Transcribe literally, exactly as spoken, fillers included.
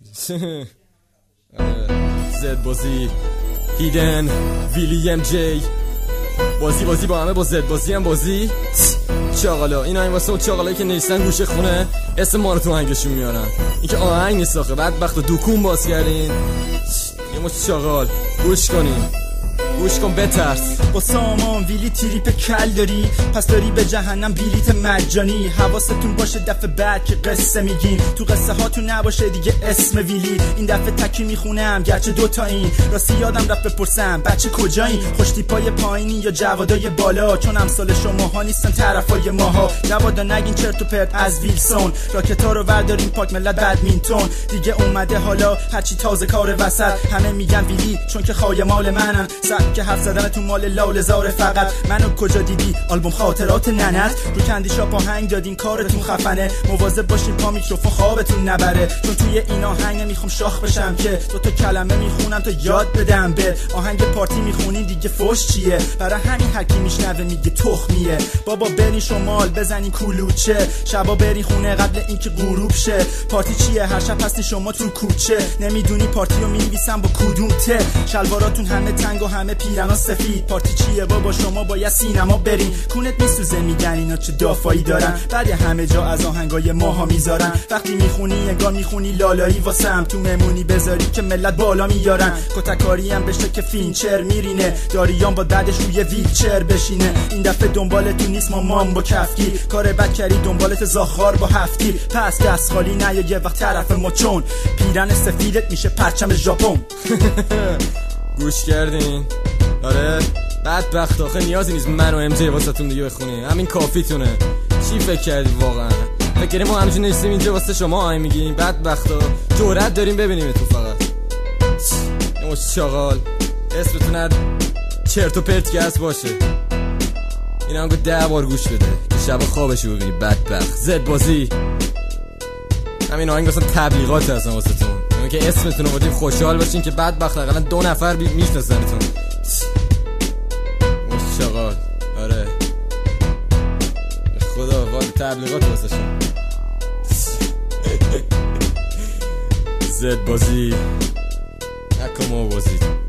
زد بازی هیدن ویلیام جی بازی بازی با همه با زد بازی هم بازی چاقالا اینا این واسه اون چاقالایی که نیستن گوشه خونه اسم ما رو تو آهنگشون میارن. این که آهنگ نیست آخه بدبخت و دوکون باز کردین یه مش چاقال گوش کنین گوش کن بترس. با سامان ویلی تریپ کل داری پس داری به جهنم بلیت مجانی. حواستون باشه دفعه بعد که قصه میگین تو قصه هاتون نباشه دیگه اسم ویلی. این دفعه تکی میخونم گرچه دوتا این راستی یادم رفت بپرسم بچه کجایی خوشتی پای پایینی یا جوادای بالا چون امثال شماها نیستن طرفای ماها. جوادا نگین چرت و پرت از ویلسون راکتا رو بردارین پاک ملت بدمینتون دیگه اومده حالا هرچی تازه کار وسط همه میگن ویلی چون که خای مال منن که حرف زدن تو مال لاله زاره. فقط منو کجا دیدی آلبوم خاطرات ننت رو کندی شاپ آهنگ دادین کارتون خفنه. مواظب باشین پا میکروفون خوابتون نبره چون توی این آهنگ نمیخوام شاخ بشم که دو تا کلمه میخونم تا یاد بدم به آهنگ پارتی میخونین دیگه فوش چیه برای همین هر کی میشنوه میگه تخمیه. بابا برین شمال بزنین کلوچه شبا برین خونه قبل اینکه غروب شه. پارتی چیه هر شب هستین شما تو کوچه نمیدونی پارتی رو مینویسم با کدوم ته. شلواراتون همه تنگ و همه پیرنا سفید. پارتی چیه بابا شما باید سینما برین کونت میسوزه میگن اینا چه دافایی دارن بعد همه جا از آهنگای ماها میذارن. وقتی میخونی انگار میخونی لالایی واسم تو ممونی بذاری که ملت بالا میارن. کتکاری هم بشه که فینچر میرینه داریان با دردش روی ویلچر بشینه. این دفعه دنبالتون نیست مامان با کفگیر کار بد کردی دنبالت زاخار با هفتگیر. پس دست خالی نیا یه وقت طرف ما چون پیرن سفیدت میشه پرچم ژاپن. گوش کردین؟ آره بدبخت آخه نیازی نیست من و ام جی واسهتون دیگه بخونیم همین کافیتونه. چی فکر کردی واقعا؟ فکر کردی ما همینجوری نشستیم اینجا واسه شما آهنگ میگیم؟ بدبختا جرأت داریم ببینیم تو فقط یه مش چاقال اسمتون هر چرت و پرت که هست باشه این آهنگو ده بار گوش بده که شب خوابشو ببینی بدبخت. زد بازی همین آهنگ اصلا تبلیغات هستن واسهتون اون که اسمتون رو بودیم خوشحال باشین که بدبخت حداقل دو نفر میشناسنتون. چاقال آره خدا وای تبلیغات واسه شما. زد بازی نکن ما بازی